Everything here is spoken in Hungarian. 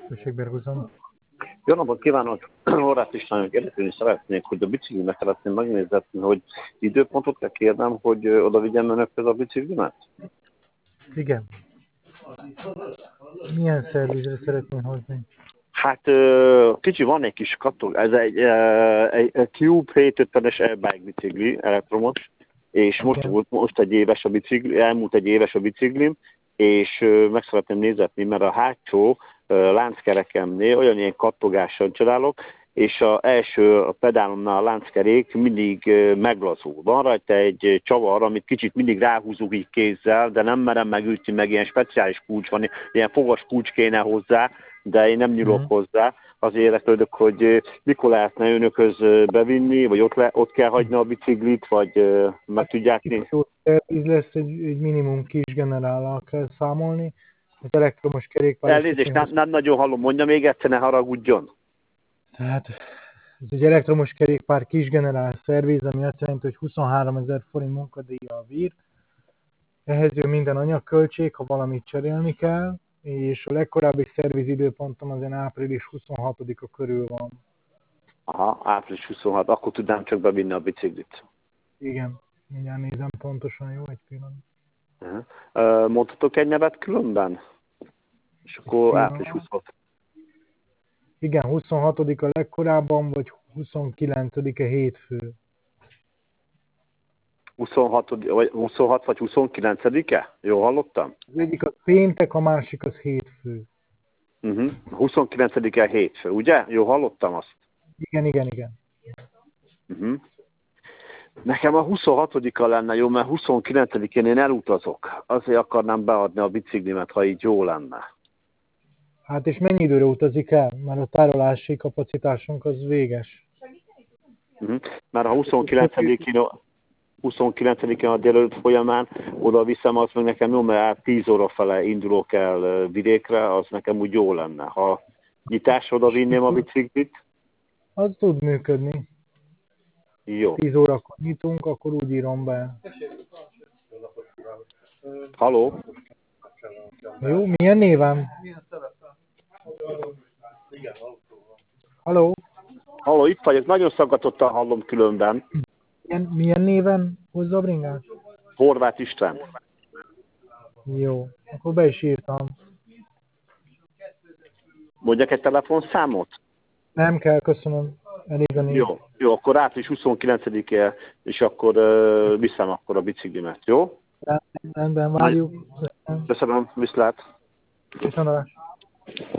Tessék, Berguzon. Jó napot kívánok! Horváth Istvánnak érdeklődni szeretnék, hogy a biciklimet szeretném megnézetni, hogy időpontot kell kérnem, hogy oda vigyem önökhez a biciklimet? Igen. Milyen szervizre szeretnél hozni? Hát kicsi van egy kis kattog, ez egy Cube 750-es e-bike bicikli, elektromos, és most egy éves a bicikli, elmúlt egy éves a biciklim, és meg szeretném nézetni, mert a hátsó lánckerekemnél olyan ilyen kattogással csinálok, és a pedálomnál a lánckerék mindig meglazul. Van rajta egy csavar, amit kicsit mindig ráhúzunk így kézzel, de nem merem megütni, meg ilyen speciális kulcs van, ilyen fogas kulcs kéne hozzá, de én nem nyúlok hozzá. Azért érdeklődök, hogy mikor lehetne önökhöz bevinni, vagy ott kell hagyni a biciklit, vagy meg tudják nézni. Ez lesz egy minimum kis generállal kell számolni. Az elektromos kerékpár... Elnézést, nem nagyon hallom, mondja még egyszer, ne haragudjon. Tehát ez egy elektromos kerékpár kis generál szerviz, ami azt jelenti, hogy 23 000 forint munkadíjjal bír. Ehhez jön minden anyagköltség, ha valamit cserélni kell, és a legkorábbi szervizidőpontom az április 26-a körül van. Aha, április 26, akkor tudnám csak bevinni a biciklit. Igen, mindjárt nézem pontosan, jó, egy pillanat. Mondhatok egy nevet különben? És akkor április 26. Igen, 26-a legkorábban, vagy 29-e hétfő. 26 vagy 29-e? Jól hallottam? Az egyik az péntek, a másik az hétfő. 29-e hétfő, ugye? Jól hallottam azt? Igen. Nekem a 26-a lenne jó, mert 29-én én elutazok. Azért akarnám beadni a biciklimet, ha így jó lenne. Hát és mennyi időre utazik el? Mert a tárolási kapacitásunk az véges. Mert a 29-én a délelőtt folyamán oda viszem, az meg nekem jó, mert 10 óra fele indulok el vidékre, az nekem úgy jó lenne. Ha nyitásra oda vinném a biciklit? Az tud működni. Jó. 10 órakor nyitunk, akkor úgy írom be. Haló? Jó, milyen néven? Haló? Haló, itt vagyok, nagyon szaggatottan hallom különben. Milyen néven hozza a bringát? Horváth István. Jó, akkor be is írtam. Mondjak egy telefonszámot? Nem kell, köszönöm. Elég a név. Jó, akkor április 29-e, és akkor viszem akkor a biciklimet, jó? Rendben, várjuk. Köszönöm, viszlát. Viszontlátásra.